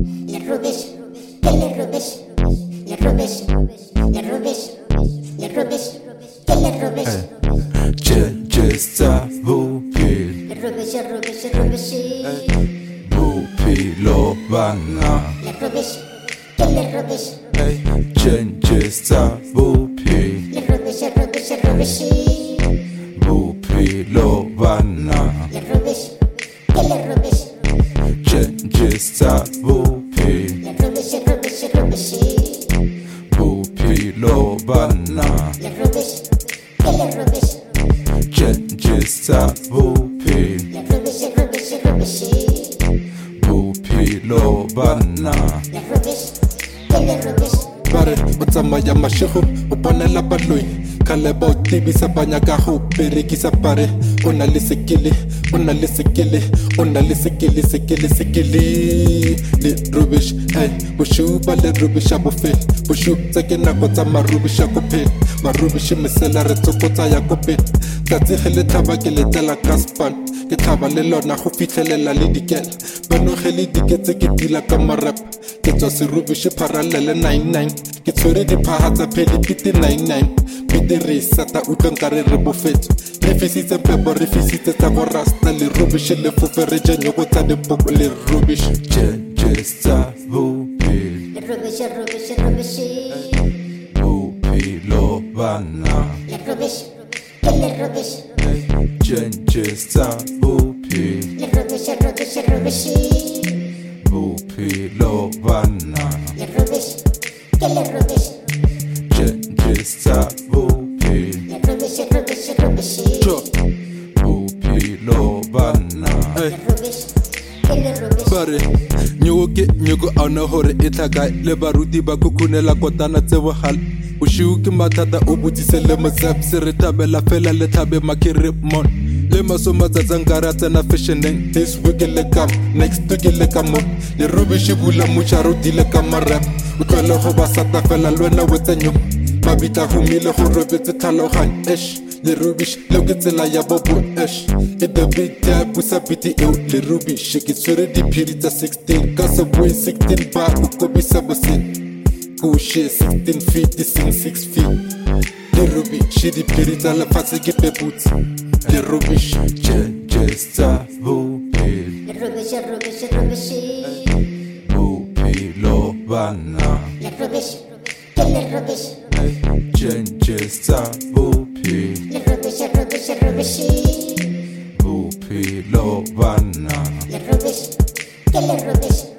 le rubbish, kill the rubbish, le rubbish, le rubbish, le rubbish, kill the rubbish. Just vupil, Le rubbish, rubbish, rubbish, vupilo bana. le rubbish, kill the rubbish. Just vupil, Le rubbish, rubbish, rubbish, vupilo bana. le rubbish, kill the rubbish. Just vupil, Le rubbish, rubbish, rubbish, vupilo bana. le rubbish, kill the rubbish. Just vupil, Le rubbish, rubbish, rubbish, vupilo bana. le rubbish, kill the rubbish. Bare o tsamaya mashego o bonela baloi khale ba o tibisa banya ka go berekisa pare o na le sekele o na le sekele o na le sekele le rubbish boshu ba le rubbish a bofel boshu tsa ke nako tsa marubbish a kopel marubbish mesela re tsokotsa ya kopel tsa tsegele thaba ke le tela kaspan ke thaba le lona go fitlhelela le dikel banogele diketse ke dila ka marap ke tswa se rubbish parallel 99 ke tshwere diphaha tsa phedi piti 99 piti re sata utlwang ka re bofetso re fisitse pebo re fisitse tsa go rasta le rubbish le fofe re jenyo go tsa dipoko le rubbish just vupil Le rubbish, rubbish, rubbish, vupilo bana le rubbish, kill the rubbish. just vupil Le rubbish, rubbish, rubbish, vupilo bana le rubbish, kill the rubbish. just vupil Le rubbish, rubbish, rubbish, vupilo bana le rubbish, kill the rubbish. bare nyoko auna hore e tlhaka le baruti ba kukunela kotana tse bogale boshiu ke mathata o botsise le motsap se re thabela fela le thabe makere mon le masomatsatsang ka re a tsena fashioneng this week le kam next week le ka mo le rubbish bula mocharo dile ka marap o tlwele go ba sata fela le wena wetsenyo mabita humile go robetse tlhaloganya le rubbish le ke tsela ya bobo e the beat ya busa biti eo le rubbish ke tshwere diphiri tsa 16 ka subway 16 ba o kobisa bosen kushe 16 feet sing 6 feet le rubbish diphiri tsa lefatshe ke pebutse le rubbish just vupil Le rubbish, rubbish, rubbish, vupilo bana le rubbish, kill the rubbish. just vupil Le rubbish, rubbish, rubbish, vupilo bana le rubbish, kill the rubbish.